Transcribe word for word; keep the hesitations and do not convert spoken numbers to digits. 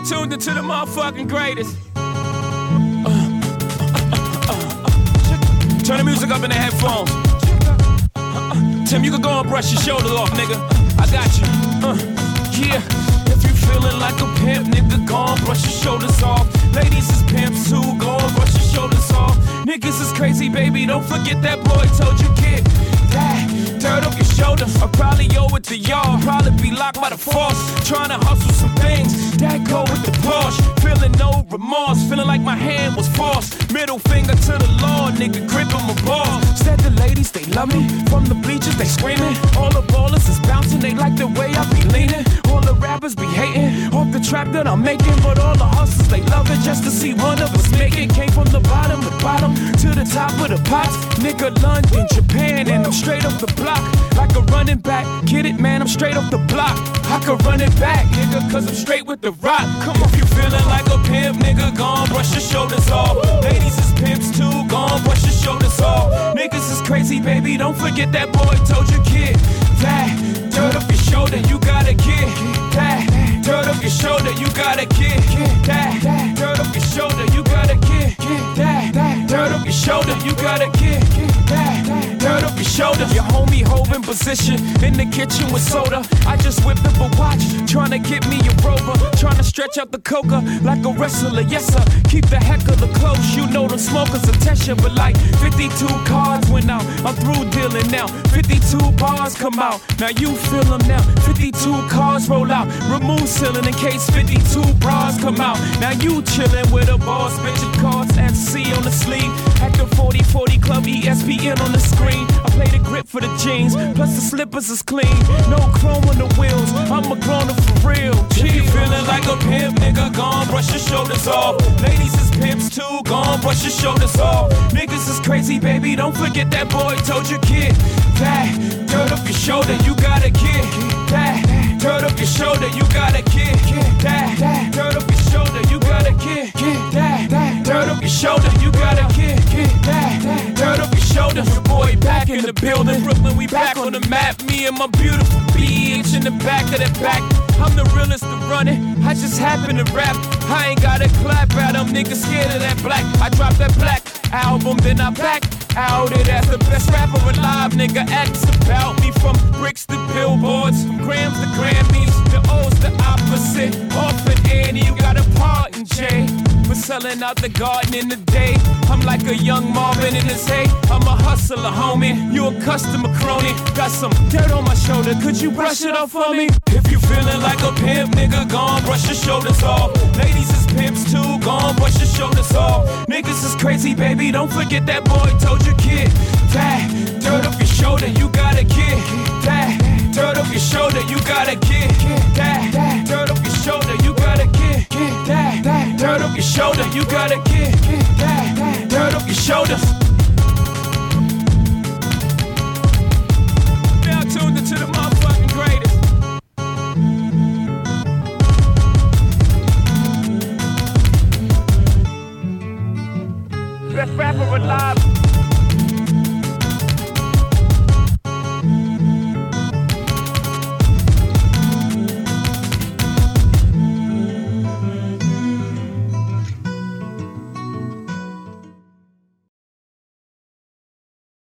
tuned into the motherfucking greatest. Uh, uh, uh, uh. Turn the music up in the headphones. Uh, uh. Tim, you can go and brush your shoulders off, nigga. I got you. Uh, yeah. If you feeling like a pimp, nigga, go and brush your shoulders off. Ladies is pimps too, go and brush your shoulders off. Niggas is crazy, baby, don't forget that boy told you, kid. That dirt off your shoulders, I probably owe it to y'all. Probably be locked by the force, trying to hustle some things. That go with the Porsche, feeling no remorse, feeling like my hand was forced. Middle finger to the law, nigga, grip on my balls. Said the ladies, they love me, from the bleachers they screaming. All the ballers is bouncing, they like the way I be leaning. All the rappers be hating, off the trap that I'm making. But all the hustlers, they love it just to see one of us make it. Came from the bottom, the bottom, to the top of the pops. Nigga, London, Japan, and I'm straight off the block. Like a running back, get it, man, I'm straight off the block. I could run it back, nigga, cause I'm straight with the rock. Come on, if you feeling like a pimp, nigga, gon' brush your shoulders off. Ladies is pimps too, gon' brush your shoulders off. Niggas is crazy, baby, don't forget that boy told you, kid. That dirt off your shoulder, you gotta get. That dirt off your shoulder, you gotta get. That dirt off your shoulder, you gotta get. That dirt off your shoulder, you gotta get. That dirt off your shoulder. Your homie holding position in the kitchen with soda. I just whipped up a watch, trying to get me a Rover, trying to stretch out the coca like a wrestler. Yes sir, keep the heck of the close. You know them smokers attention, but like fifty-two cards went out. I'm through dealing now. fifty-two bars come out. Now you feel them now. fifty-two cars roll out. Remove ceiling in case fifty-two bras come out. Now you chillin' with a boss, bitchin' cards and C on the sleeve. At the forty forty club, E S P N on the screen. I play the grip for the jeans, plus the slippers is clean. No chrome on the wheels, I'm a grown-up for real. If you feeling like a pimp, nigga, gon' brush your shoulders off. Ladies is pimps too, gon' brush your shoulders off. Niggas is crazy, baby, don't forget that boy told you, kid. That dirt off your shoulder, you gotta get. That dirt off your shoulder, you gotta get. That dirt off your shoulder, you gotta get. That dirt off your shoulder, you gotta get. That dirt off your shoulder. Your boy back in the building, Brooklyn, we back on the map. Me and my beautiful bitch in the back of that back. I'm the realest to run it, I just happen to rap. I ain't gotta clap at them, niggas scared of that black. I dropped that black album, then I back out it as the best rapper alive. Nigga, acts about me from bricks to billboards, from grams to Grammys. The O's the opposite, off and Annie, you got a part in Jay. We're selling out the garden in the day. I'm like a young Marvin in his hay. I'm a hustler, homie, you a customer crony. Got some dirt on my shoulder, could you brush it off for me? If you feeling like a pimp, nigga, gon' brush your shoulders off. Ladies is pimps too, gon' brush your shoulders off. Niggas is crazy, baby, don't forget that boy told you, kid. That dirt off your shoulder, you gotta get. That dirt off your shoulder, you gotta get. That dirt off your shoulder, you gotta get. That dirt off your shoulder, you gotta get. That dirt off your shoulder. Now tuned into the motherfucking greatest. Best rapper alive.